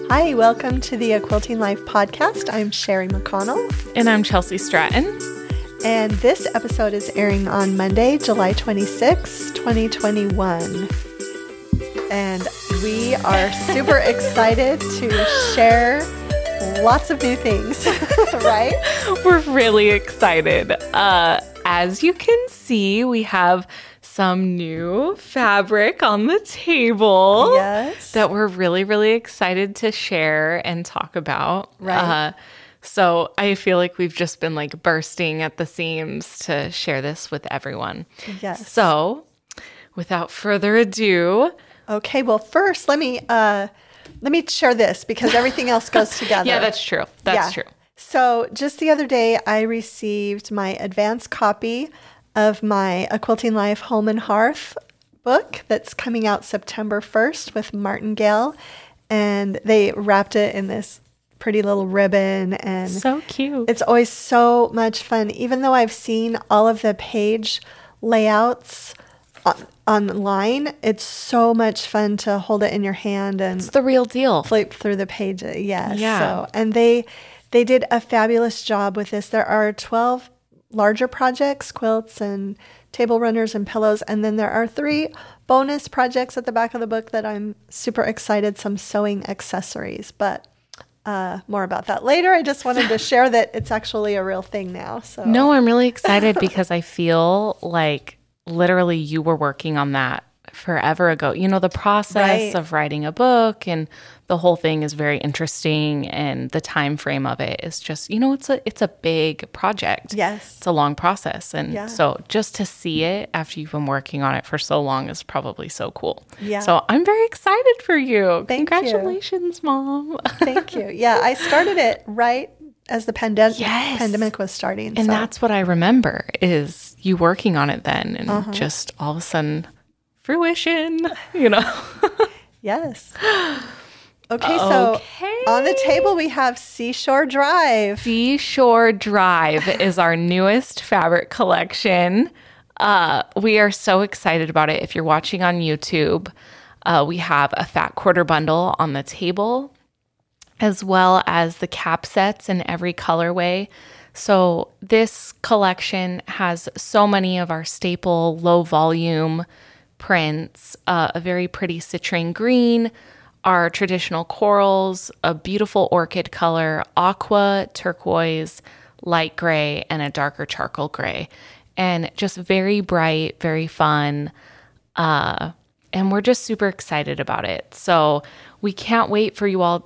Hi, welcome to the A Quilting Life podcast. I'm Sherry McConnell. And I'm Chelsea Stratton. And this episode is airing on Monday, July 26, 2021. And we are super excited to share lots of new things, right? We're really excited. As you can see, we have some new fabric on the table. Yes. That we're really, really excited to share and talk about. Right. So I feel like we've just been like bursting at the seams to share this with everyone. Yes. So without further ado. Okay, well, first, let me share this because everything else goes together. Yeah, that's true. That's true. So just the other day, I received my advanced copy of my A Quilting Life Home and Hearth book that's coming out September 1st with Martingale. And they wrapped it in this pretty little ribbon. And so cute. It's always so much fun. Even though I've seen all of the page layouts online, it's so much fun to hold it in your hand and it's the real deal. Flip through the page. Yes. Yeah. So, and they did a fabulous job with this. There are 12 larger projects, quilts and table runners and pillows. And then there are 3 bonus projects at the back of the book that I'm super excited, some sewing accessories, but more about that later. I just wanted to share that it's actually a real thing now. So no, I'm really excited because I feel like literally you were working on that forever ago. You know, the process of writing a book and the whole thing is very interesting, and the time frame of it is just, you know, it's a big project. Yes. It's a long process. And so just to see it after you've been working on it for so long is probably so cool. Yeah. So I'm very excited for you. Thank Congratulations, Mom. Thank you. Yeah, I started it right as the pandemic was starting. And that's what I remember is you working on it then and just all of a sudden fruition, you know. Yes. Okay, so on the table we have Seashore Drive. Seashore Drive is our newest fabric collection. We are so excited about it. If you're watching on YouTube, we have a fat quarter bundle on the table, as well as the cap sets in every colorway. So this collection has so many of our staple low volume prints, a very pretty citrine green, our traditional corals, a beautiful orchid color, aqua, turquoise, light gray, and a darker charcoal gray. And just very bright, very fun. And we're just super excited about it. So we can't wait for you all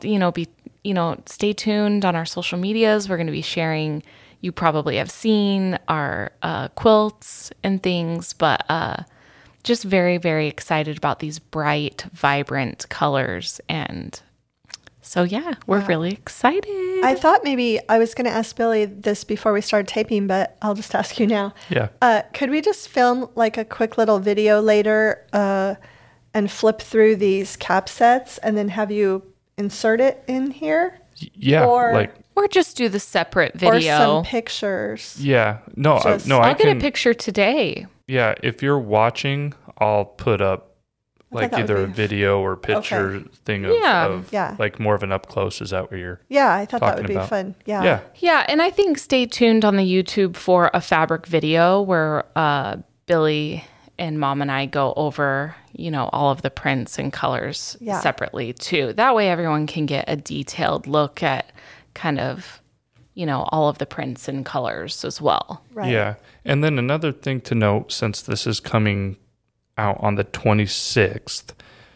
to, stay tuned on our social medias. We're going to be sharing, you probably have seen our quilts and things, but just very, very excited about these bright, vibrant colors. And so, we're really excited. I thought maybe I was going to ask Billy this before we started taping, but I'll just ask you now. Yeah. Could we just film like a quick little video later and flip through these cap sets and then have you insert it in here? Yeah. Or just do the separate video. Or some pictures. Yeah. No, I'll get a picture today. Yeah. If you're watching, I'll put up like either a video or picture thing of like more of an up close. Is that what you're I thought that would be about? fun. Yeah. Yeah. Yeah. And I think stay tuned on the YouTube for a fabric video where Billy and Mom and I go over, all of the prints and colors separately too. That way everyone can get a detailed look at kind of, all of the prints and colors as well. Right. Yeah. And then another thing to note, since this is coming out on the 26th,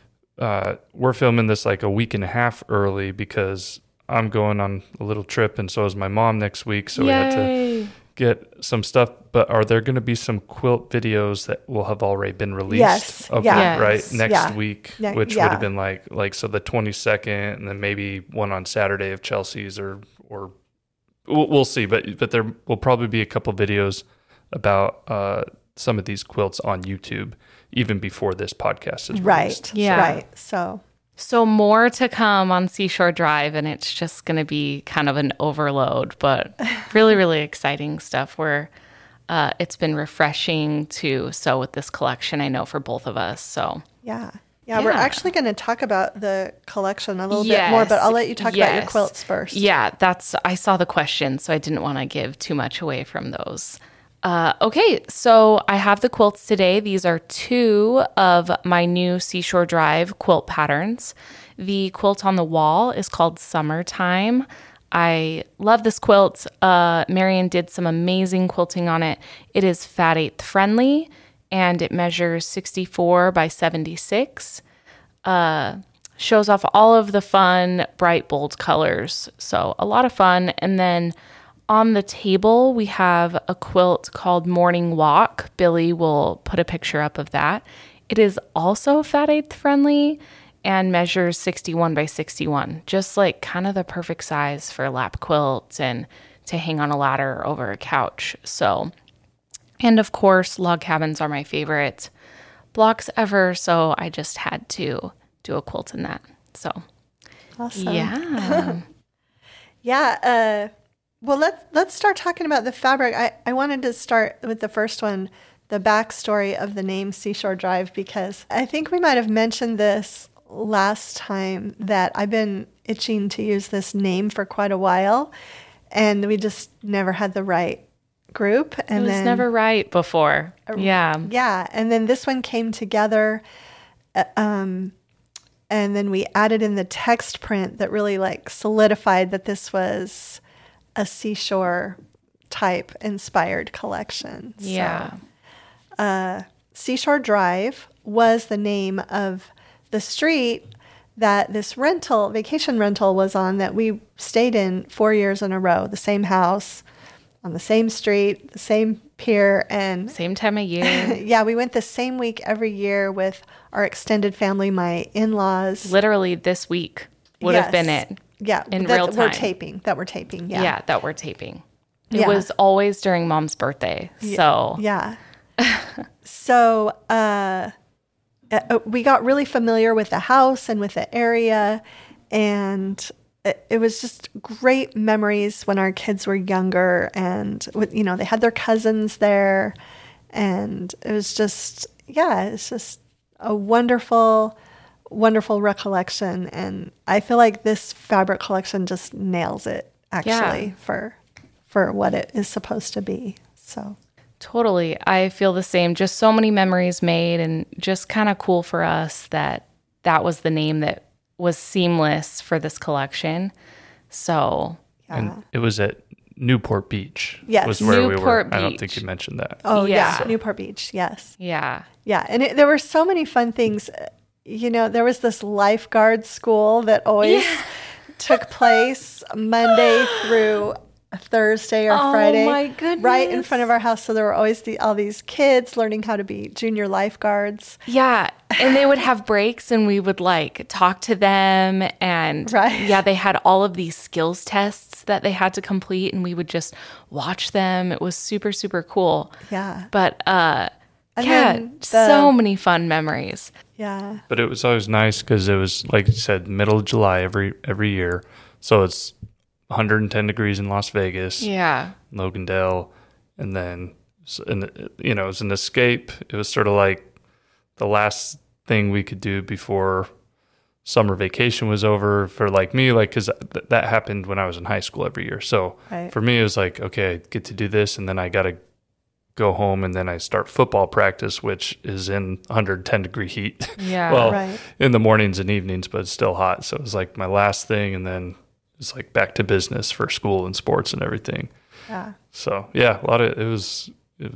we're filming this like a week and a half early because I'm going on a little trip and so is my mom next week. So we had to get some stuff. But are there going to be some quilt videos that will have already been released? Yes. Okay, Yes. right. Next week, which would yeah. have been like so the 22nd, and then maybe one on Saturday of Chelsea's, or we'll see. But there will probably be a couple videos about some of these quilts on YouTube even before this podcast is released. Right. Yeah. Right. So more to come on Seashore Drive, and it's just going to be kind of an overload, but really, really exciting stuff where it's been refreshing to sew with this collection, I know, for both of us. So yeah. Yeah, we're Yeah. actually going to talk about the collection a little bit more, but I'll let you talk about your quilts first. Yeah, I saw the question, so I didn't want to give too much away from those. Okay, so I have the quilts today. These are 2 of my new Seashore Drive quilt patterns. The quilt on the wall is called Summertime. I love this quilt. Marian did some amazing quilting on it. It is Fat 8th friendly, and it measures 64 by 76. Shows off all of the fun, bright, bold colors. So a lot of fun. And then on the table, we have a quilt called Morning Walk. Billy will put a picture up of that. It is also Fat 8th friendly and measures 61 by 61. Just like kind of the perfect size for a lap quilt and to hang on a ladder over a couch. So, and of course, log cabins are my favorite blocks ever. So I just had to do a quilt in that. So, Awesome. yeah. Yeah. Well, let's start talking about the fabric. I wanted to start with the first one, the backstory of the name Seashore Drive, because I think we might have mentioned this last time that I've been itching to use this name for quite a while, and we just never had the right group. And It was never right before. Yeah. Yeah, and then this one came together, and then we added in the text print that really like solidified that this was a seashore type inspired collection. Yeah. So, Seashore Drive was the name of the street that this vacation rental was on that we stayed in 4 years in a row, the same house on the same street, the same pier, and Same time of year. yeah, we went the same week every year with our extended family, my in-laws. Literally this week would have been Yes. it. Yeah, in that real we're time. taping. Yeah, that we're taping. It Yeah. was always during Mom's birthday. So Yeah. So we got really familiar with the house and with the area, and it was just great memories when our kids were younger, and they had their cousins there, and it was just it's just a wonderful recollection, and I feel like this fabric collection just nails it actually for what it is supposed to be. So totally. I feel the same. Just so many memories made, and just kind of cool for us that was the name that was seamless for this collection. So, And it was at Newport Beach. Yes. Was where we were. Newport I don't Beach. think you mentioned that. oh Yeah. yeah, Newport Beach, yes. yeah. Yeah, and there were so many fun things. There was this lifeguard school that always took place Monday through Thursday or Friday. my goodness. Right in front of our house. So there were always all these kids learning how to be junior lifeguards. Yeah. And they would have breaks and we would like talk to them. And Right. yeah, they had all of these skills tests that they had to complete and we would just watch them. It was super, super cool. Yeah. But And yeah, then so many fun memories. Yeah. But it was always nice because it was, like you said, middle of July every year. So it's 110 degrees in Las Vegas, Yeah. Logandale, and then it was an escape. It was sort of like the last thing we could do before summer vacation was over for like me, like because that happened when I was in high school every year. So Right. for me, it was like, okay, I get to do this, and then I got to go home, and then I start football practice, which is in 110 degree heat. Yeah. Well, Right. in the mornings and evenings, but it's still hot. So it was like my last thing, and then it's like back to business for school and sports and everything. Yeah. So yeah, it was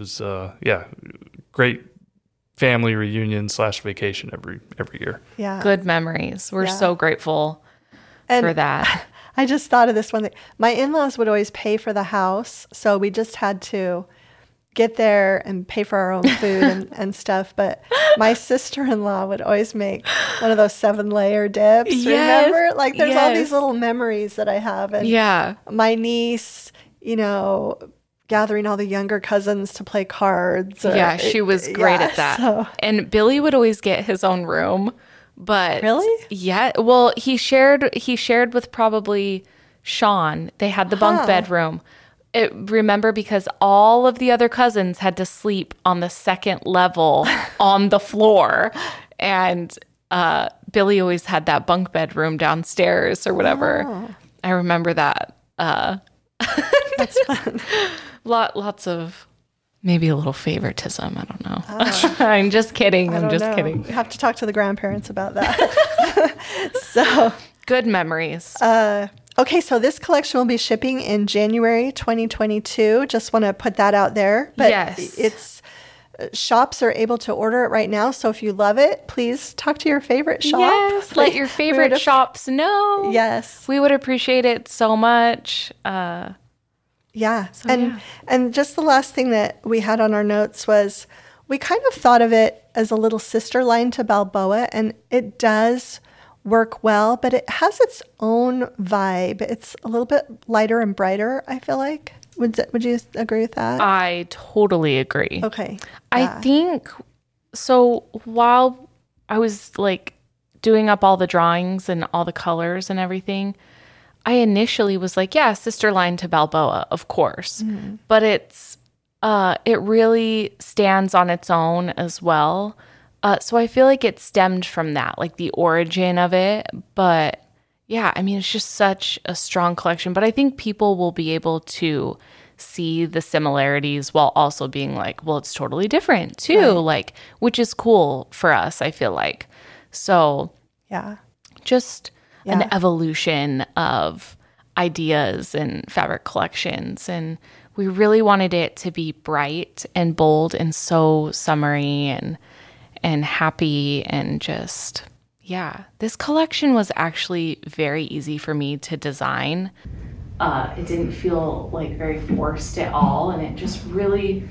great family reunion / vacation every year. Yeah. Good memories. We're Yeah. so grateful And for that. I just thought of this one thing. My in-laws would always pay for the house, so we just had to get there and pay for our own food and stuff. But my sister-in-law would always make one of those 7-layer dips. Yes, Remember? Like there's all these yes. little memories that I have. And Yeah. my niece, gathering all the younger cousins to play cards. Yeah, she was great at that. So, And Billy would always get his own room, but Really? Yeah. Well, he shared with probably Sean. They had the bunk bedroom. Remember, because all of the other cousins had to sleep on the second level on the floor, and Billy always had that bunk bedroom downstairs or whatever. Oh. I remember that. That's fun. Lots of maybe a little favoritism. I don't know. I'm just kidding. I'm just kidding. We have to talk to the grandparents about that. So good memories. Okay, so this collection will be shipping in January 2022. Just want to put that out there. But yes. Shops are able to order it right now. So if you love it, please talk to your favorite shop. Yes, let your favorite shops know. Yes. We would appreciate it so much. Yeah. And just the last thing that we had on our notes was we kind of thought of it as a little sister line to Balboa, and it does work well, but it has its own vibe. It's a little bit lighter and brighter, I feel like. Would you agree with that? I totally agree. Okay. I think so. While I was like doing up all the drawings and all the colors and everything, I initially was like, yeah, sister line to Balboa, of course. Mm-hmm. But it really stands on its own as well. So I feel like it stemmed from that, like the origin of it. But yeah, I mean, it's just such a strong collection. But I think people will be able to see the similarities while also being like, well, it's totally different too, right. Like, which is cool for us, I feel like. So yeah, just an evolution of ideas and fabric collections. And we really wanted it to be bright and bold and so summery and happy and just, yeah. This collection was actually very easy for me to design. It didn't feel like very forced at all, and it just really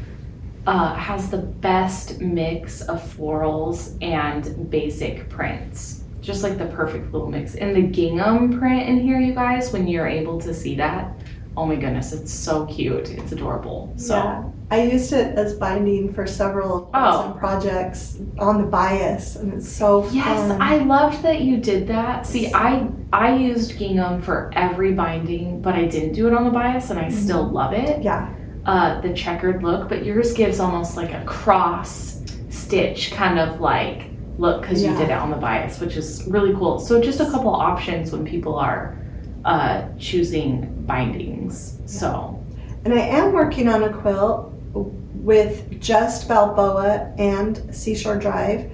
has the best mix of florals and basic prints. Just like the perfect little mix. And the gingham print in here, you guys, when you're able to see that, oh my goodness, it's so cute. It's adorable. So yeah. I used it as binding for several projects on the bias, and it's so fun. Yes, I loved that you did that. See, I used gingham for every binding, but I didn't do it on the bias, and I still love it. Yeah. The checkered look, but yours gives almost like a cross stitch kind of like look because you did it on the bias, which is really cool. So just a couple options when people are choosing bindings. So, and I am working on a quilt with just Balboa and Seashore Drive.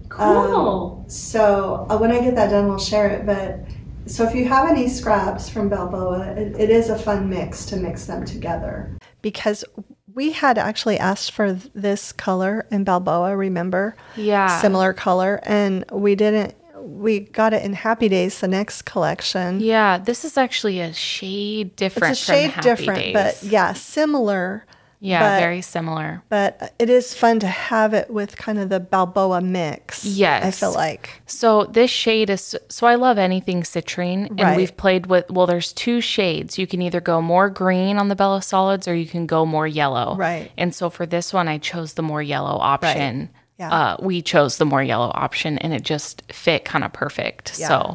Cool. So when I get that done, we'll share it. But so if you have any scraps from Balboa, it is a fun mix to mix them together. Because we had actually asked for this color in Balboa, remember? Yeah. Similar color, and we didn't. We got it in Happy Days, the next collection. Yeah, this is actually a shade different. It's a shade from Happy different, Days. but yeah, similar. Yeah, very similar. But it is fun to have it with kind of the Balboa mix. Yes. I feel like. So this shade is, so I love anything citrine. And right. We've played with, well, there's two shades. You can either go more green on the Bella Solids or you can go more yellow. Right. And so for this one, I chose the more yellow option. Right. Yeah. We chose the more yellow option and it just fit kind of perfect. Yeah. So,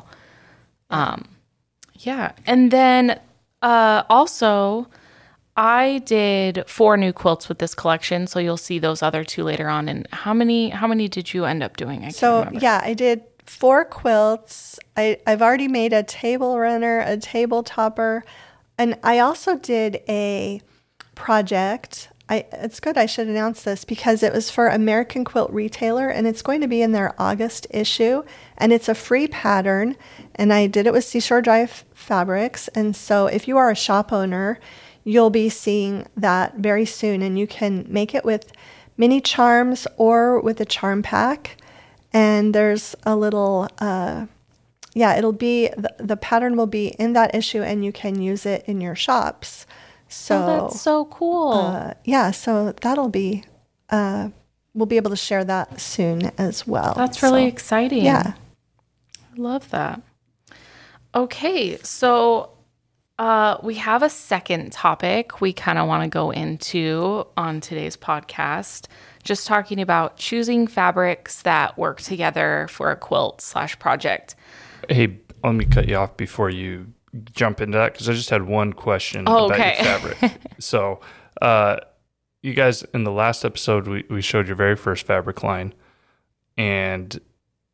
yeah. And then also, I did 4 new quilts with this collection, so you'll see those other 2 later on. And how many did you end up doing? I can't remember. I did 4 quilts. I've already made a table runner, a table topper, and I also did a project. It's good I should announce this because it was for American Quilt Retailer, and it's going to be in their August issue, and it's a free pattern, and I did it with Seashore Drive Fabrics. And so if you are a shop owner, you'll be seeing that very soon, and you can make it with mini charms or with a charm pack. And there's a little, it'll be, the pattern will be in that issue, and you can use it in your shops. So that's so cool. So that'll be, we'll be able to share that soon as well. That's really exciting. Yeah. I love that. Okay, so we have a second topic we kind of want to go into on today's podcast, just talking about choosing fabrics that work together for a quilt/project. Hey, let me cut you off before you jump into that because I just had one question about your fabric. So, you guys, in the last episode, we showed your very first fabric line, and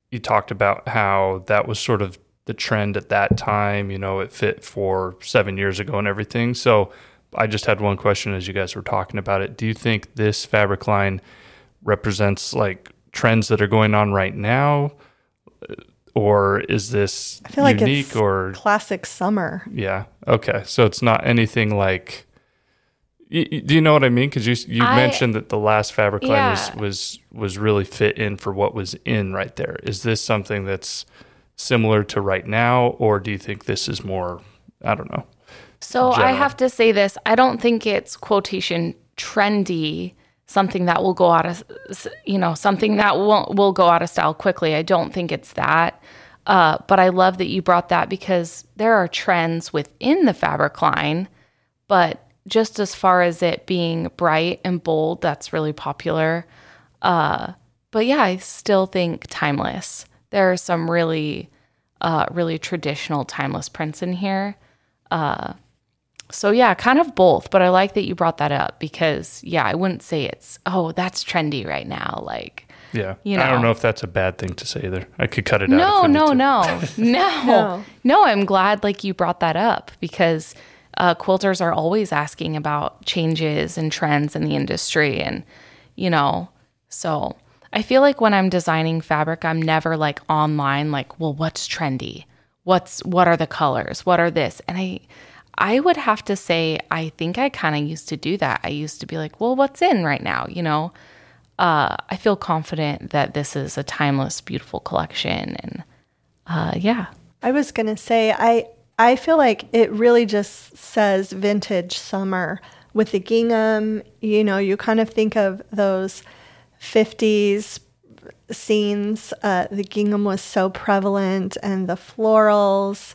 you talked about how that was sort of the trend at that time. It fit for 7 years ago and everything. So I just had one question as you guys were talking about it. Do you think this fabric line represents like trends that are going on right now? Or is this I feel like unique it's or classic summer? Yeah. Okay. So it's not anything like. Do you know what I mean? Because you mentioned that the last fabric line was really fit in for what was in right there. Is this something that's similar to right now, or do you think this is more? I don't know. So general? I have to say this. I don't think it's quotation trendy. Something that will go out of, something that will go out of style quickly. I don't think it's that. But I love that you brought that because there are trends within the fabric line, but just as far as it being bright and bold, that's really popular. But yeah, I still think timeless. There are some really, really traditional timeless prints in here. So yeah, kind of both, but I like that you brought that up because I wouldn't say it's, that's trendy right now. Like, I don't know if that's a bad thing to say either. I could cut it out. No. I'm glad like you brought that up because quilters are always asking about changes and trends in the industry. And, so I feel like when I'm designing fabric, I'm never like online, like, well, what's trendy? What are the colors? What are this? And I would have to say, I think I kind of used to do that. I used to be like, well, what's in right now? I feel confident that this is a timeless, beautiful collection. And I was going to say, I feel like it really just says vintage summer with the gingham. You kind of think of those 50s scenes. The gingham was so prevalent and the florals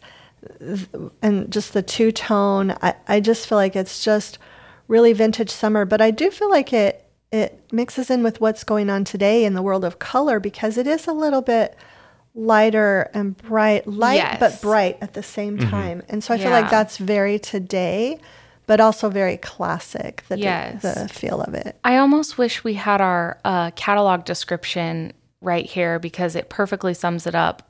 and just the two-tone. I just feel like it's just really vintage summer. But I do feel like it mixes in with what's going on today in the world of color because it is a little bit lighter and bright, but bright at the same time. And so I feel like that's very today, but also very classic, the feel of it. I almost wish we had our catalog description right here because it perfectly sums it up.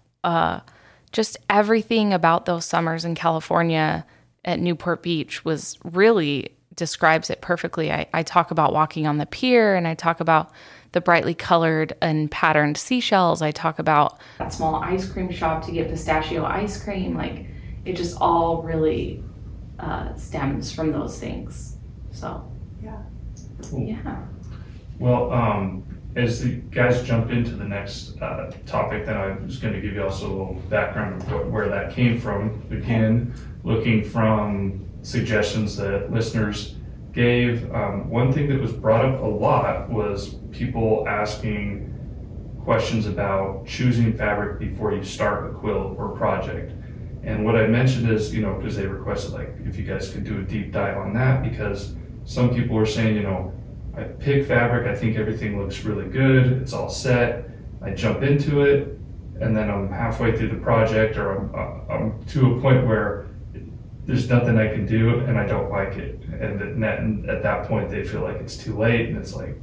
Just everything about those summers in California at Newport Beach was really describes it perfectly. I talk about walking on the pier and I talk about the brightly colored and patterned seashells. I talk about that small ice cream shop to get pistachio ice cream. Like it just all really stems from those things. So, Cool. Yeah. Well, as the guys jump into the next topic, then I'm just going to give you also a little background of where that came from. Again, looking from suggestions that listeners gave. One thing that was brought up a lot was people asking questions about choosing fabric before you start a quilt or project. And what I mentioned is, because they requested like if you guys could do a deep dive on that, because some people are saying, I pick fabric, I think everything looks really good, it's all set, I jump into it, and then I'm halfway through the project or I'm to a point where there's nothing I can do and I don't like it. And at that point they feel like it's too late and it's like,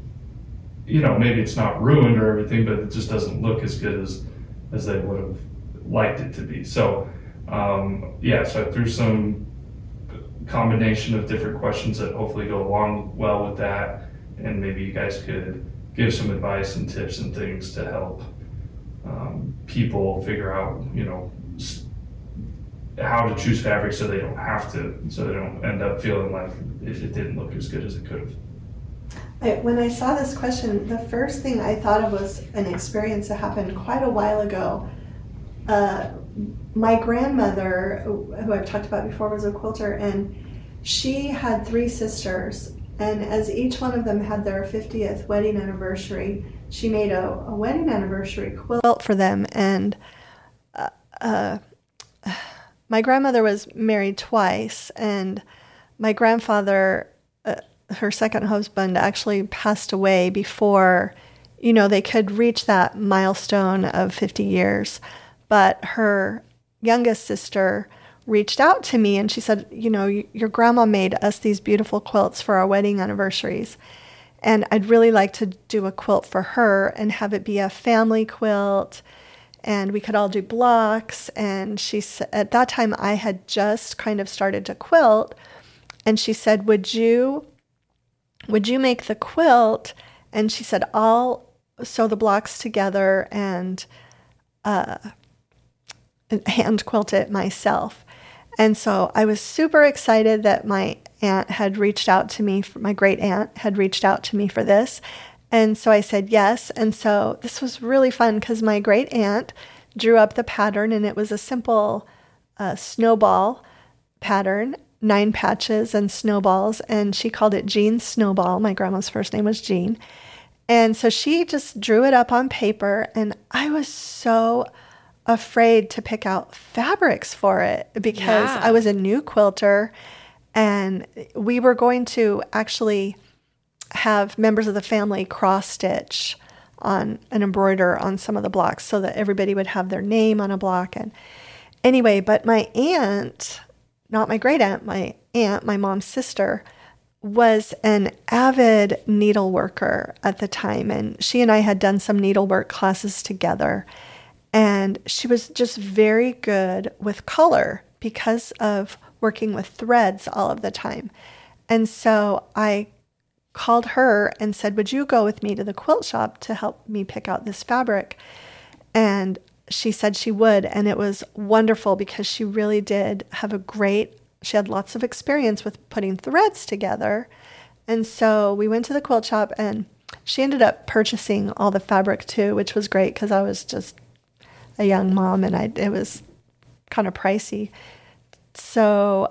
maybe it's not ruined or everything, but it just doesn't look as good as they would have liked it to be. So, so I threw some combination of different questions that hopefully go along well with that. And maybe you guys could give some advice and tips and things to help people figure out, how to choose fabric so they don't have to, so they don't end up feeling like it didn't look as good as it could have. When I saw this question, the first thing I thought of was an experience that happened quite a while ago. My grandmother, who I've talked about before, was a quilter, and she had 3 sisters. And as each one of them had their 50th wedding anniversary, she made a wedding anniversary quilt for them. And my grandmother was married twice, and my grandfather, her second husband, actually passed away before, they could reach that milestone of 50 years. But her youngest sister reached out to me and she said, your grandma made us these beautiful quilts for our wedding anniversaries. And I'd really like to do a quilt for her and have it be a family quilt and we could all do blocks. And she said, at that time I had just kind of started to quilt, and she said, would you make the quilt? And she said, I'll sew the blocks together and hand quilt it myself. And so I was super excited that my aunt had reached out to me, my great aunt had reached out to me for this. And so I said yes. And so this was really fun because my great aunt drew up the pattern, and it was a simple snowball pattern, 9 patches and snowballs. And she called it Jean Snowball. My grandma's first name was Jean. And so she just drew it up on paper, and I was so afraid to pick out fabrics for it because I was a new quilter, and we were going to actually have members of the family cross stitch on an embroider on some of the blocks so that everybody would have their name on a block. And anyway, but my aunt, not my great aunt, my mom's sister, was an avid needle worker at the time. And she and I had done some needlework classes together. And she was just very good with color because of working with threads all of the time. And so I called her and said, would you go with me to the quilt shop to help me pick out this fabric? And she said she would. And it was wonderful because she really did have she had lots of experience with putting threads together. And so we went to the quilt shop, and she ended up purchasing all the fabric too, which was great because I was just a young mom, and it was kind of pricey. So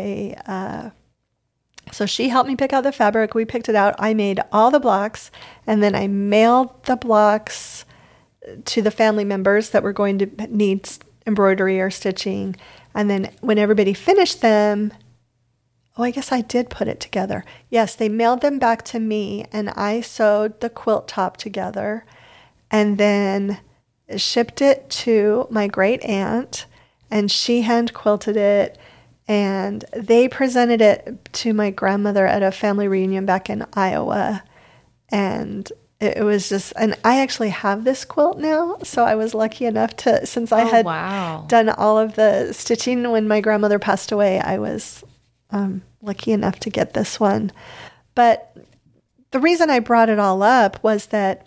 so she helped me pick out the fabric. We picked it out. I made all the blocks, and then I mailed the blocks to the family members that were going to need embroidery or stitching. And then when everybody finished them, I guess I did put it together. Yes, they mailed them back to me, and I sewed the quilt top together and then shipped it to my great aunt, and she hand quilted it. And they presented it to my grandmother at a family reunion back in Iowa. And it was just, and I actually have this quilt now. So I was lucky enough to, since I had done all of the stitching when my grandmother passed away, I was lucky enough to get this one. But the reason I brought it all up was that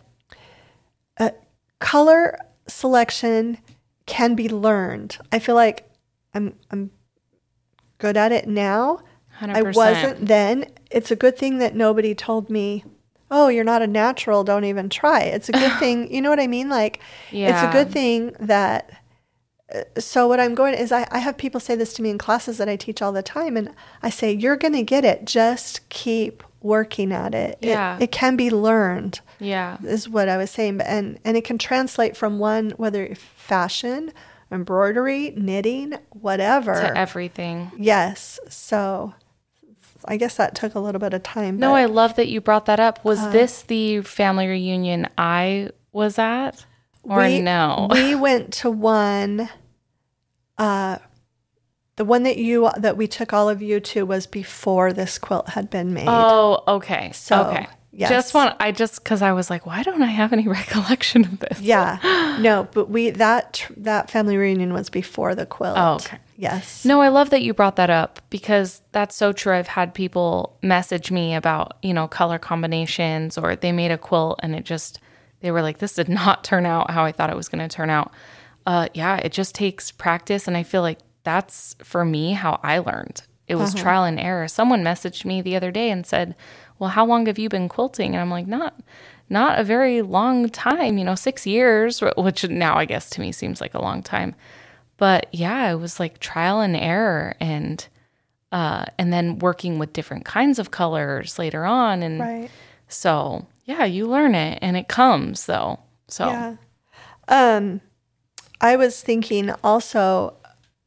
color selection can be learned. I feel like I'm good at it now. 100%. I wasn't then. It's a good thing that nobody told me, oh, you're not a natural, don't even try. It's a good thing. You know what I mean? Like, It's a good thing that, so what I'm going is I have people say this to me in classes that I teach all the time. And I say, you're going to get it. Just keep working at it. Yeah. It can be learned. Yeah. Is what I was saying. And it can translate from whether fashion, embroidery, knitting, whatever. To everything. Yes. So I guess that took a little bit of time. No, I love that you brought that up. Was this the family reunion I was at? Or no? We went to one. The one that we took all of you to was before this quilt had been made. Oh, okay. So, okay. Yes. Because I was like, why don't I have any recollection of this? Yeah. No, but that family reunion was before the quilt. Oh, okay. Yes. No, I love that you brought that up because that's so true. I've had people message me about, color combinations, or they made a quilt and they were like, this did not turn out how I thought it was going to turn out. Yeah, it just takes practice. And I feel like that's, for me, how I learned. It was trial and error. Someone messaged me the other day and said, well, how long have you been quilting? And I'm like, not a very long time, 6 years, which now I guess to me seems like a long time. But yeah, it was like trial and error, and then working with different kinds of colors later on. And right. So yeah, you learn it and it comes though. So yeah. I was thinking also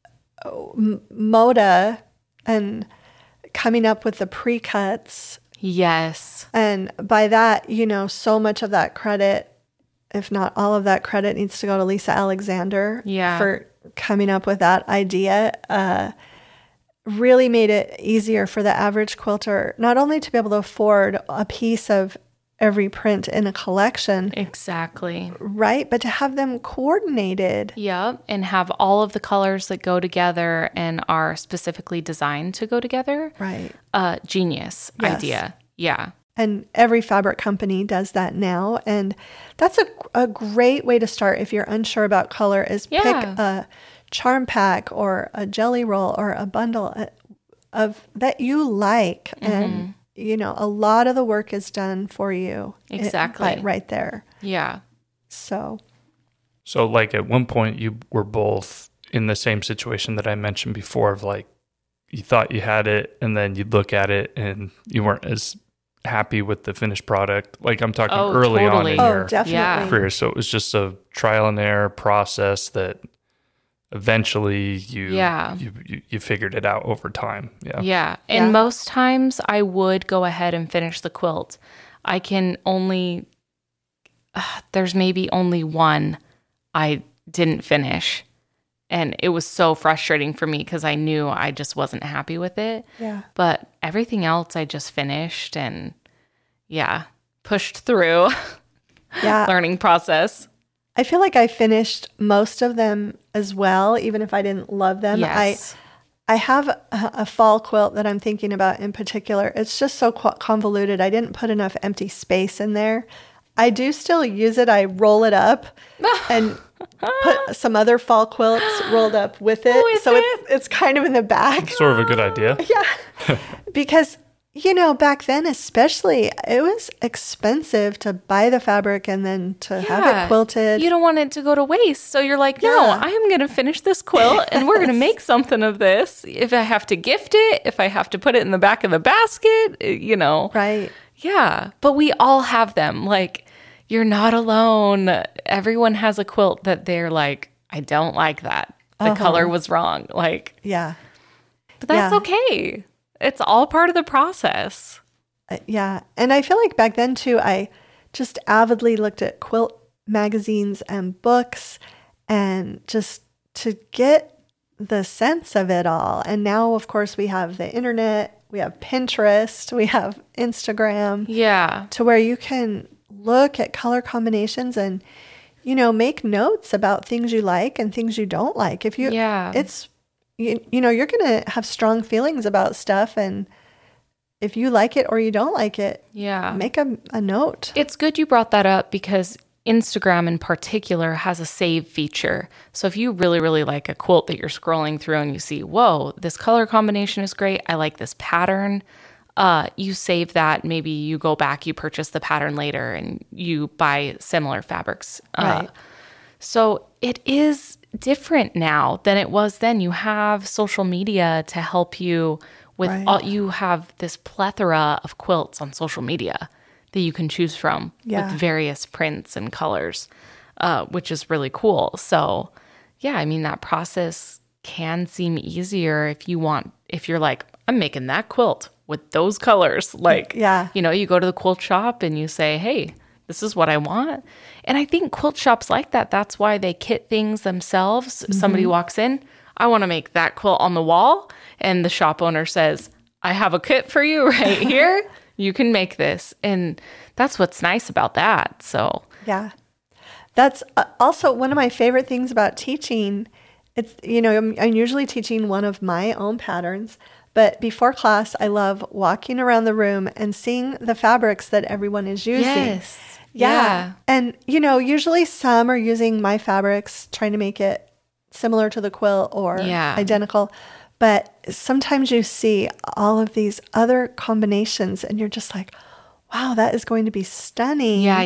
Moda and coming up with the pre-cuts. Yes. And by that, so much of that credit, if not all of that credit, needs to go to Lisa Alexander for coming up with that idea. Really made it easier for the average quilter, not only to be able to afford a piece of every print in a collection, Exactly. right? But to have them coordinated. Yep. And have all of the colors that go together and are specifically designed to go together. Right. Genius Yes. idea. Yeah. And every fabric company does that now. And that's a great way to start if you're unsure about color is pick Yeah. a charm pack or a jelly roll or a bundle of that you like. And, a lot of the work is done for you. Exactly. Right there. Yeah. So, So, like, at one point, you were both in the same situation that I mentioned before of like, you thought you had it, and then you'd look at it and you weren't as happy with the finished product. Like, I'm talking Oh, early totally. on in oh, your definitely. Yeah. career. So it was just a trial and error process that eventually you figured it out over time. Yeah. Yeah. And Yeah. most times I would go ahead and finish the quilt. I can only, there's maybe only one I didn't finish. And it was so frustrating for me because I knew I just wasn't happy with it. Yeah. But everything else I just finished and pushed through Yeah. learning process. I feel like I finished most of them as well, even if I didn't love them. Yes. I have a fall quilt that I'm thinking about in particular. It's just so convoluted. I didn't put enough empty space in there. I do still use it. I roll it up and put some other fall quilts rolled up with it. With so it? it's kind of in the back. Sort of a good idea. Yeah. Because, back then especially, it was expensive to buy the fabric and then to have it quilted. You don't want it to go to waste. So you're like, no, Yeah. I'm going to finish this quilt and we're going to make something of this. If I have to gift it, if I have to put it in the back of the basket, Right. Yeah. But we all have them. Like, you're not alone. Everyone has a quilt that they're like, I don't like that. The color was wrong. Like, Yeah. but that's Yeah. okay. It's all part of the process. Yeah. And I feel like back then too, I just avidly looked at quilt magazines and books and just to get the sense of it all. And now, of course, we have the internet, we have Pinterest, we have Instagram Yeah. to where you can look at color combinations and, make notes about things you like and things you don't like. If you, Yeah. it's, you're going to have strong feelings about stuff. And if you like it or you don't like it, Yeah. make a note. It's good you brought that up because Instagram in particular has a save feature. So if you really, really like a quilt that you're scrolling through and you see, whoa, this color combination is great. I like this pattern. You save that. Maybe you go back, you purchase the pattern later and you buy similar fabrics. Right. So it is different now than it was then. You have social media to help you with Right. you have this plethora of quilts on social media that you can choose from Yeah. with various prints and colors, which is really cool. So yeah, I mean, that process can seem easier if you're like, I'm making that quilt with those colors. Like, Yeah. you go to the quilt shop and you say, hey, this is what I want. And I think quilt shops like that. That's why they kit things themselves. Somebody walks in, I want to make that quilt on the wall. And the shop owner says, I have a kit for you right here. You can make this. And that's what's nice about that. So, Yeah. That's also one of my favorite things about teaching. It's, I'm usually teaching one of my own patterns, but before class, I love walking around the room and seeing the fabrics that everyone is using. yes. Yeah. And, usually some are using my fabrics, trying to make it similar to the quilt or Yeah. identical. But sometimes you see all of these other combinations and you're just like, wow, that is going to be stunning. Yeah.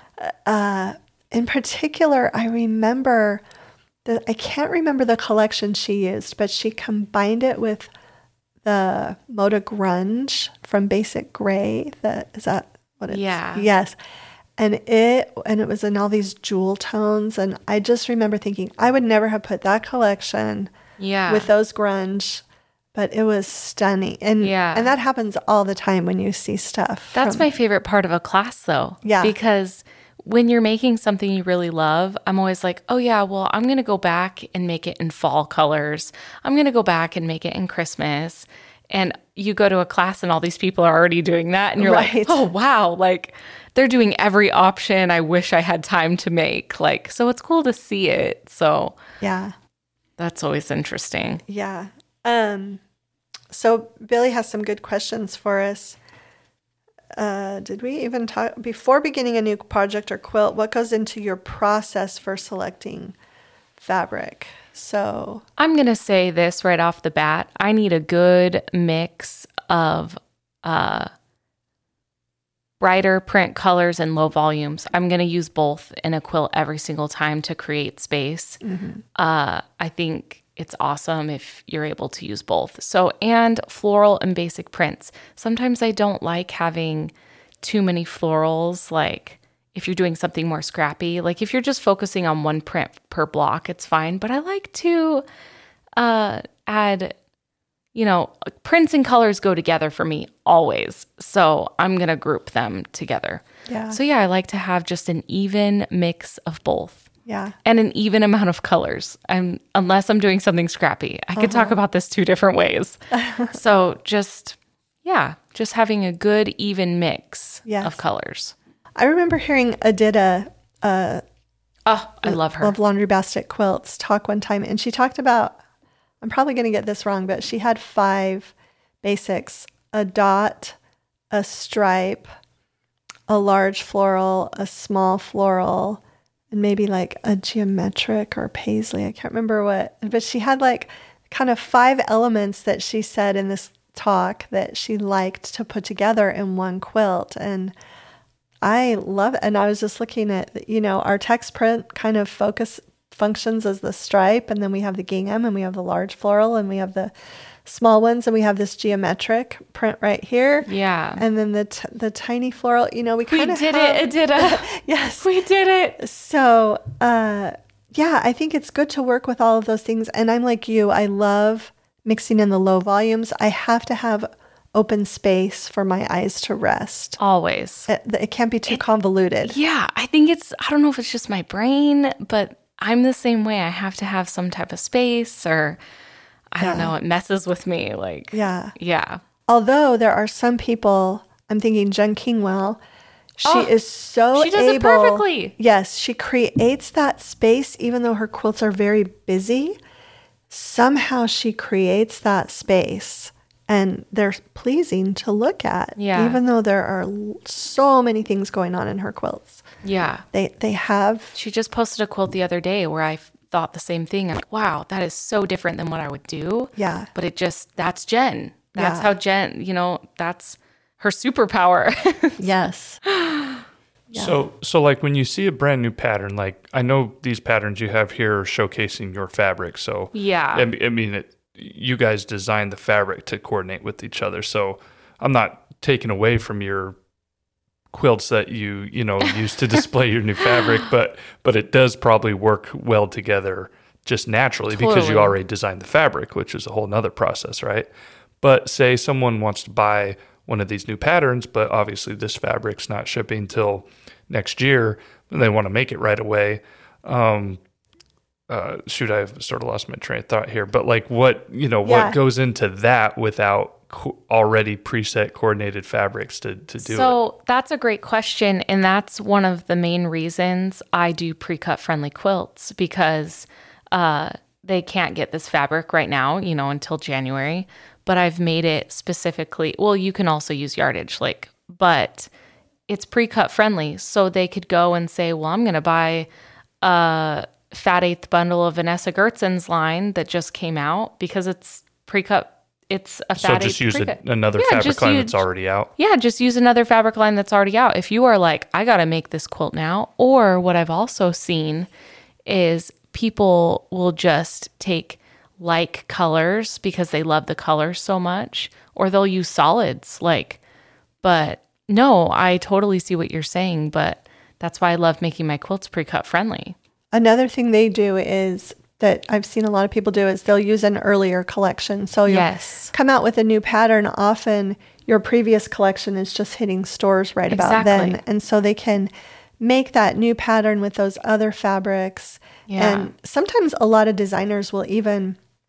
Yeah. In particular, I remember I can't remember the collection she used, but she combined it with the Moda Grunge from Basic Gray. Is that what it's? Yeah. Yes. And it was in all these jewel tones. And I just remember thinking, I would never have put that collection Yeah. with those grunge, but it was stunning. And Yeah. and that happens all the time when you see stuff. That's my favorite part of a class, though. Yeah. Because when you're making something you really love, I'm always like, oh, yeah, well, I'm going to go back and make it in fall colors. I'm going to go back and make it in Christmas. And you go to a class and all these people are already doing that. And you're like, Right. oh, wow. Like they're doing every option I wish I had time to make. Like, so it's cool to see it. So Yeah. that's always interesting. Yeah. So Billy has some good questions for us. Did we even talk before beginning a new project or quilt? What goes into your process for selecting fabric? So I'm going to say this right off the bat. I need a good mix of brighter print colors and low volumes. I'm going to use both in a quilt every single time to create space. I think it's awesome if you're able to use both. So, and floral and basic prints. Sometimes I don't like having too many florals, like if you're doing something more scrappy. Like if you're just focusing on one print per block, it's fine. But I like to add, prints and colors go together for me always. So I'm going to group them together. yeah. So yeah, I like to have just an even mix of both. Yeah. And an even amount of colors. Unless I'm doing something scrappy. I could talk about this 2 different ways. So just having a good even mix Yes. of colors. I remember hearing Adita Oh, I love her. of Laundry Basket Quilts talk one time, and she talked about, I'm probably going to get this wrong, but she had 5 basics: a dot, a stripe, a large floral, a small floral, and maybe like a geometric or paisley. I can't remember what, but she had like kind of 5 elements that she said in this talk that she liked to put together in one quilt. And I love it. And I was just looking at, our text print kind of functions as the stripe, and then we have the gingham, and we have the large floral, and we have the small ones, and we have this geometric print right here. Yeah. And then the tiny floral, we kind of did it, Adita. Yes. We did it. So, yeah, I think it's good to work with all of those things. And I'm like you, I love mixing in the low volumes. I have to have open space for my eyes to rest. Always. It can't be too convoluted. Yeah. I think I don't know if it's just my brain, but I'm the same way. I have to have some type of space, or I don't know, it messes with me. Like, Yeah. yeah. Although there are some people, I'm thinking Jen Kingwell, she is so she does it perfectly. Yes, she creates that space even though her quilts are very busy. Somehow she creates that space and they're pleasing to look at. Yeah. Even though there are so many things going on in her quilts. Yeah. They have. She just posted a quilt the other day where I thought the same thing. I'm like, wow, that is so different than what I would do. Yeah. But that's Jen. That's Yeah. how Jen, that's her superpower. Yes. So like when you see a brand new pattern, like I know these patterns you have here are showcasing your fabric. So Yeah. I mean, you guys designed the fabric to coordinate with each other. So I'm not taking away from your quilts that you use to display your new fabric, but it does probably work well together just naturally because you Totally. already designed the fabric, which is a whole nother process, right? But say someone wants to buy one of these new patterns, but obviously this fabric's not shipping till next year, and they want to make it right away. Shoot, I've sort of lost my train of thought here, but like what goes into that without already preset coordinated fabrics to do it? So that's a great question. And that's one of the main reasons I do pre-cut friendly quilts, because they can't get this fabric right now, until January. But I've made it specifically, well, you can also use yardage, but it's pre-cut friendly. So they could go and say, well, I'm going to buy a fat eighth bundle of Vanessa Gertzen's line that just came out because it's pre-cut. It's a So fat just eighth use pre-cut. another Yeah, fabric just line use- that's already out. Yeah, just use another fabric line that's already out. If you are like, I got to make this quilt now, or what I've also seen is people will just take like colors because they love the colors so much, or they'll use solids. But no, I totally see what you're saying, but that's why I love making my quilts pre-cut friendly. Another thing they do is that I've seen a lot of people do is they'll use an earlier collection. So you'll Yes. come out with a new pattern. Often your previous collection is just hitting stores right about Exactly. then. And so they can make that new pattern with those other fabrics. Yeah. And sometimes a lot of designers will even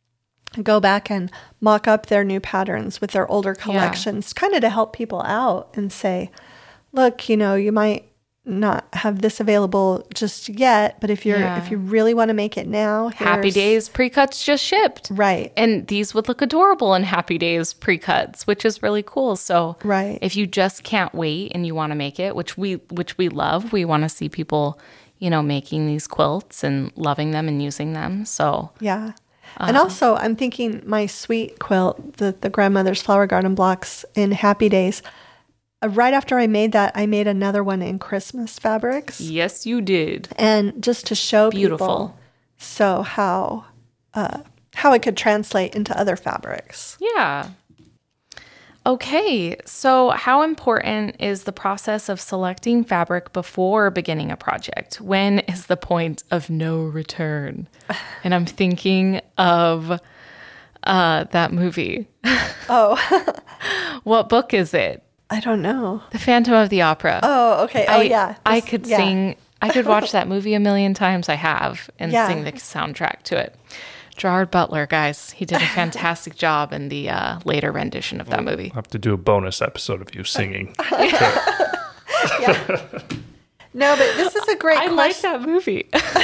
go back and mock up their new patterns with their older collections, kind of to help people out and say, look, you might not have this available just yet, but if you really want to make it now, Happy Days pre-cuts just shipped. Right. And these would look adorable in Happy Days pre-cuts, which is really cool. So right. if you just can't wait and you want to make it, which we love, we want to see people, making these quilts and loving them and using them. So yeah. And also, I'm thinking my sweet quilt, the grandmother's flower garden blocks in Happy Days. Right after I made that, I made another one in Christmas fabrics. Yes, you did. And just to show Beautiful. people so how it could translate into other fabrics. Yeah. Okay, so how important is the process of selecting fabric before beginning a project? When is the point of no return? And I'm thinking of that movie. Oh. What book is it? I don't know. The Phantom of the Opera. Oh, okay. Oh, yeah. I could sing. I could watch that movie a million times. I have, and sing the soundtrack to it. Gerard Butler, guys, he did a fantastic job in the later rendition of that movie. I'll have to do a bonus episode of you singing. Yeah. No, but this is a great question. I like that movie.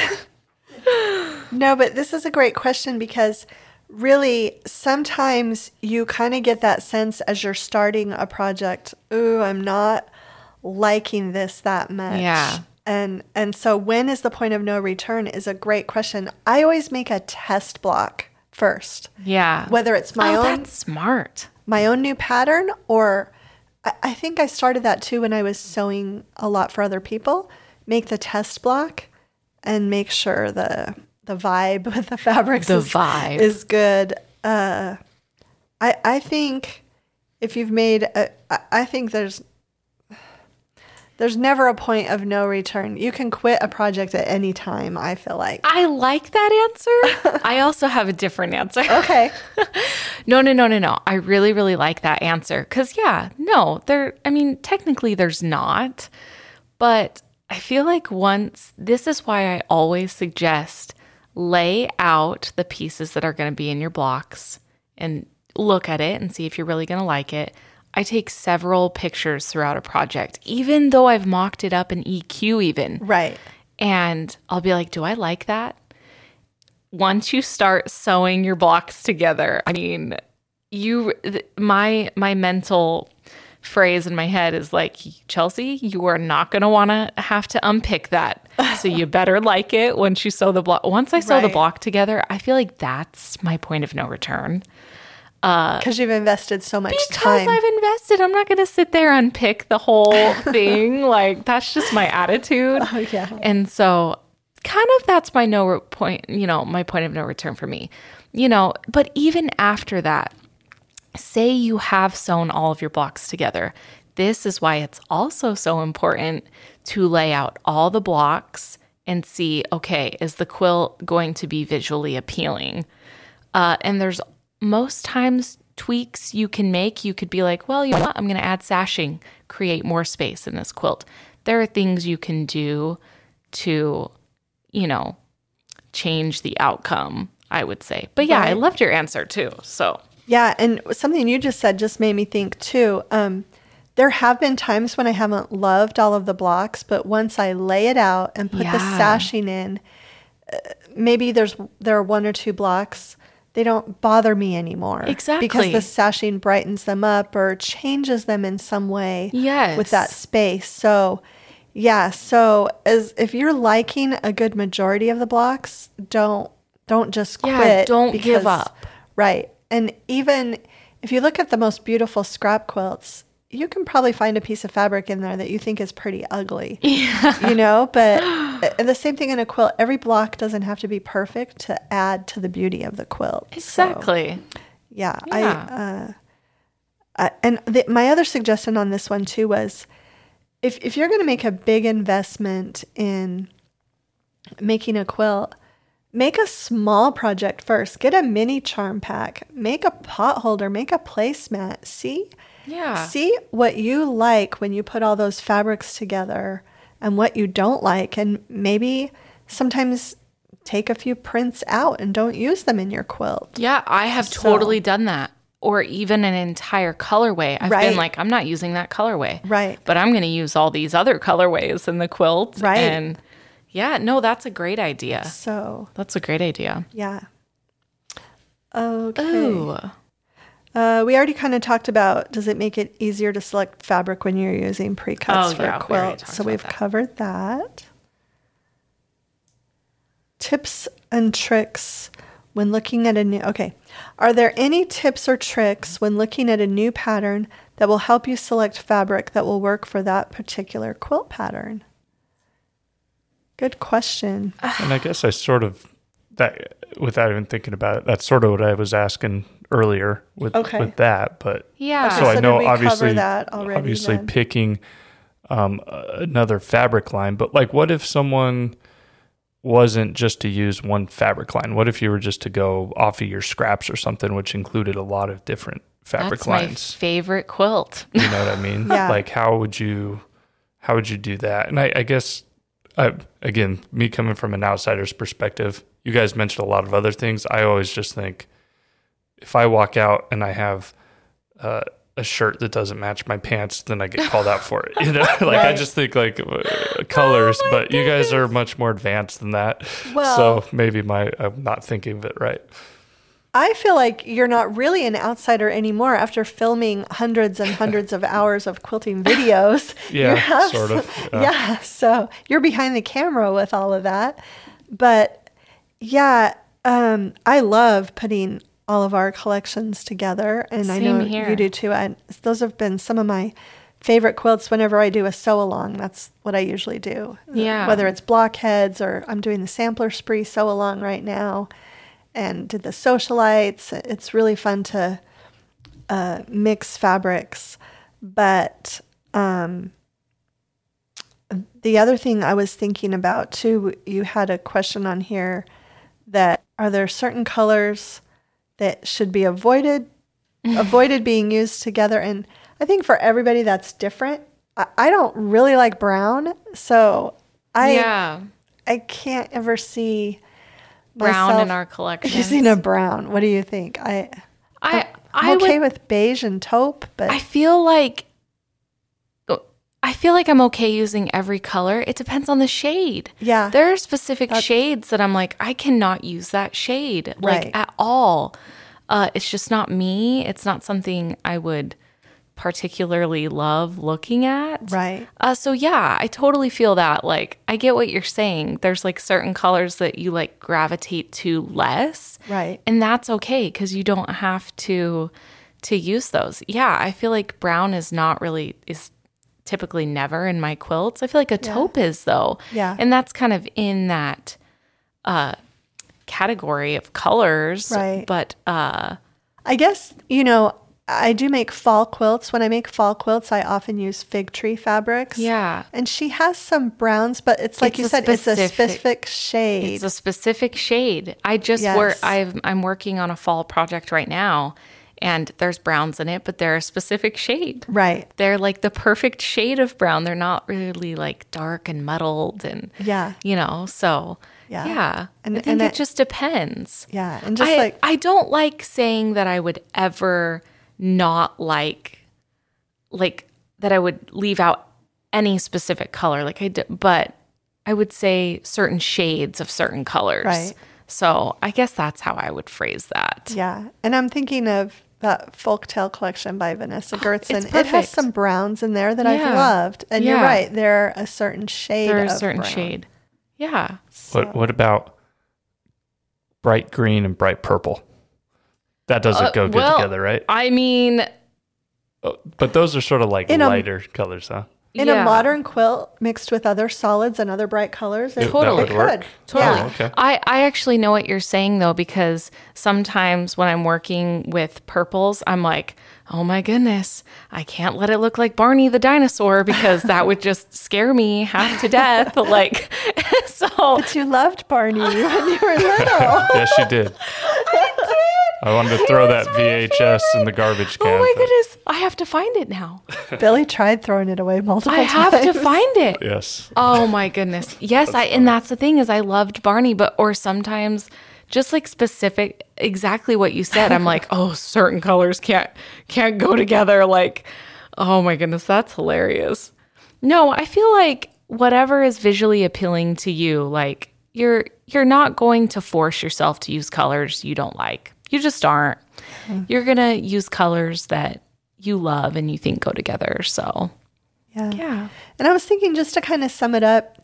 No, but this is a great question because really sometimes you kind of get that sense as you're starting a project, ooh, I'm not liking this that much. Yeah. And so when is the point of no return is a great question. I always make a test block first. Yeah. Whether it's my own that's smart. My own new pattern, or I think I started that too when I was sewing a lot for other people. Make the test block and make sure the vibe with the fabrics is good. I think if you've made I think there's never a point of no return. You can quit a project at any time, I feel like. I like that answer. I also have a different answer. Okay. No. I really, really like that answer. Because, technically there's not. But I feel like this is why I always suggest lay out the pieces that are going to be in your blocks and look at it and see if you're really going to like it. I take several pictures throughout a project, even though I've mocked it up in EQ even. Right. And I'll be like, do I like that? Once you start sewing your blocks together, my mental phrase in my head is like, Chelsea, you are not going to want to have to unpick that. So you better like it once you sew the block. Once I sew the block together, I feel like that's my point of no return. Because you've invested so much time. Because I've invested. I'm not going to sit there and pick the whole thing. Like, that's just my attitude. Oh, yeah. And so kind of that's my point of no return for me. But even after that, say you have sewn all of your blocks together. This is why it's also so important to lay out all the blocks and see, okay, is the quilt going to be visually appealing? And there's most times tweaks you can make. You could be like, well, you know what? I'm going to add sashing, create more space in this quilt. There are things you can do to, change the outcome, I would say. But yeah, I loved your answer too. So yeah, and something you just said just made me think too. There have been times when I haven't loved all of the blocks, but once I lay it out and put the sashing in, maybe there are one or two blocks. They don't bother me anymore. Exactly. Because the sashing brightens them up or changes them in some way with that space. So, if you're liking a good majority of the blocks, don't just quit. Yeah, don't give up. Right. And even if you look at the most beautiful scrap quilts, you can probably find a piece of fabric in there that you think is pretty ugly. Yeah. But the same thing in a quilt. Every block doesn't have to be perfect to add to the beauty of the quilt. Exactly. So, my other suggestion on this one too was if you're going to make a big investment in making a quilt, make a small project first. Get a mini charm pack. Make a pot holder. Make a placemat. See what you like when you put all those fabrics together and what you don't like. And maybe sometimes take a few prints out and don't use them in your quilt. Yeah, I have totally done that. Or even an entire colorway. I've been like, I'm not using that colorway. Right. But I'm going to use all these other colorways in the quilt. Right. And yeah, no, that's a great idea. So That's a great idea. yeah. Okay. Ooh. We already kind of talked about, does it make it easier to select fabric when you're using pre-cuts for a quilt? So we've covered that. Tips and tricks when looking at a new... Okay. Are there any tips or tricks when looking at a new pattern that will help you select fabric that will work for that particular quilt pattern? Good question. And I guess I sort of, that without even thinking about it, that's sort of what I was asking earlier with that. But yeah. So I know did we obviously, cover that already then? picking another fabric line, but like what if someone wasn't just to use one fabric line? What if you were just to go off of your scraps or something, which included a lot of different fabric That's lines? my favorite quilt. You know what I mean? Yeah. Like how would you do that? And I guess, again, me coming from an outsider's perspective, you guys mentioned a lot of other things. I always just think if I walk out and I have a shirt that doesn't match my pants, then I get called out for it. You know, like I just think like colors, but you guys are much more advanced than that. Well, so maybe I'm not thinking of it right. I feel like you're not really an outsider anymore after filming hundreds and hundreds of hours of quilting videos. Yeah, sort of. Yeah, so you're behind the camera with all of that. But yeah, I love putting all of our collections together, and I know you do too. Those have been some of my favorite quilts whenever I do a sew along. That's what I usually do. Yeah. Whether it's blockheads or I'm doing the sampler spree sew along right now and did the socialites. It's really fun to mix fabrics. But the other thing I was thinking about too, you had a question on here that are there certain colors that should be avoided being used together? And I think for everybody that's different. I don't really like brown, so I can't ever see brown in our collection. Using a brown. What do you think? I'm okay with beige and taupe, but I feel like I'm okay using every color. It depends on the shade. Yeah. There are specific shades that I'm like, I cannot use that shade at all. It's just not me. It's not something I would particularly love looking at. Right. So yeah, I totally feel that. Like, I get what you're saying. There's like certain colors that you like gravitate to less. Right. And that's okay because you don't have to use those. Yeah, I feel like brown is typically never in my quilts. I feel like a taupe is though. Yeah. And that's kind of in that category of colors. Right. But I guess, I do make fall quilts. When I make fall quilts, I often use fig tree fabrics. Yeah. And she has some browns, but it's like you said, it's a specific shade. It's a specific shade. I'm working on a fall project right now, and there's browns in it, but they're a specific shade. Right. They're like the perfect shade of brown. They're not really like dark and muddled and, so yeah. And I think it just depends. Yeah. And just I don't like saying that I would ever not like that I would leave out any specific color but I would say certain shades of certain colors. Right. So I guess that's how I would phrase that. Yeah. And I'm thinking of that Folktale collection by Vanessa Gertzen. It's it has some browns in there that I've loved. And you're right. They're a certain shade. They're a certain shade. Yeah. So. What about bright green and bright purple? That doesn't go good together, right? I mean... But those are sort of like lighter colors, huh? In a modern quilt mixed with other solids and other bright colors, totally would work. Totally. Oh, okay. I actually know what you're saying, though, because sometimes when I'm working with purples, I'm like, oh my goodness, I can't let it look like Barney the dinosaur because that would just scare me half to death. So. But you loved Barney when you were little. Yes, you did. I did. I wanted to throw that VHS in the garbage can. Oh my but- goodness. I have to find it now. Billy tried throwing it away multiple I times. have to find it. Yes. Oh my goodness. Yes, and that's the thing is I loved Barney, or sometimes just like specific, exactly what you said. I'm like, oh, certain colors can't go together. Like, oh my goodness, that's hilarious. No, I feel like whatever is visually appealing to you, like you're not going to force yourself to use colors you don't like. You just aren't. You're going to use colors that you love and you think go together. So, yeah. And I was thinking, just to kind of sum it up,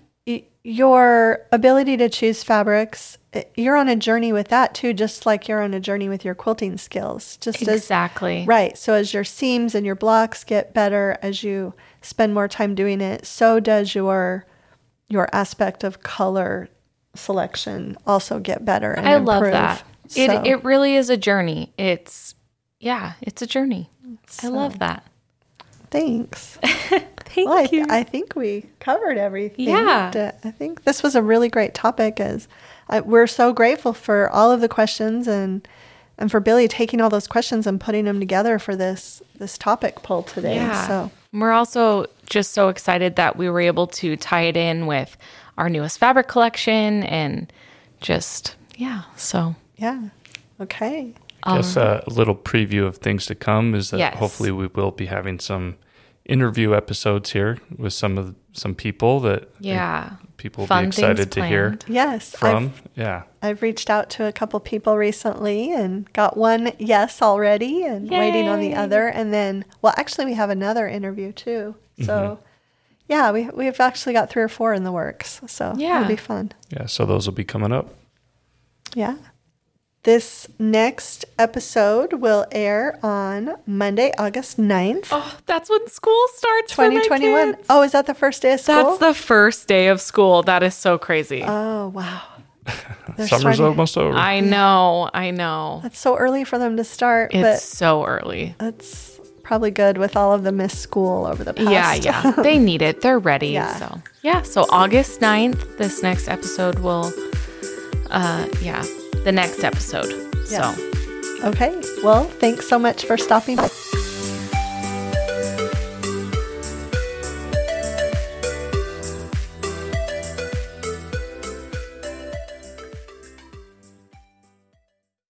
your ability to choose fabrics, you're on a journey with that too, just like you're on a journey with your quilting skills. Just Exactly. Right. So as your seams and your blocks get better, as you spend more time doing it, so does your aspect of color selection also get better and I improve. love that. So, It really is a journey. It's a journey. I love that. thanks. Thank Well, you. I think we covered everything. Yeah. I think this was a really great topic. We're so grateful for all of the questions and for Billy taking all those questions and putting them together for this topic poll today. Yeah. So We're also just so excited that we were able to tie it in with our newest fabric collection and just, so. yeah. Okay. Just a little preview of things to come is that Yes. hopefully we will be having some interview episodes here with some people that people will Fun be excited things to hear planned. Yes. from. I've reached out to a couple people recently and got one yes already and waiting on the Yay. other. And then, well, actually we have another interview too. So yeah, we've actually got 3 or 4 in the works. So it'll be fun. Yeah. So those will be coming up. Yeah. This next episode will air on Monday, August 9th, Oh, that's when school starts for my 2021. kids. Oh, is that the first day of school? That's the first day of school. That is so crazy. Oh, wow. They're Summer's starting- almost over. I know. That's so early for them to start, It's so early. but that's probably good with all of the missed school over the past. Yeah. They need it. They're ready. Yeah. So August 9th, this next episode will, the next episode. Yes. So. Okay. Well, thanks so much for stopping by.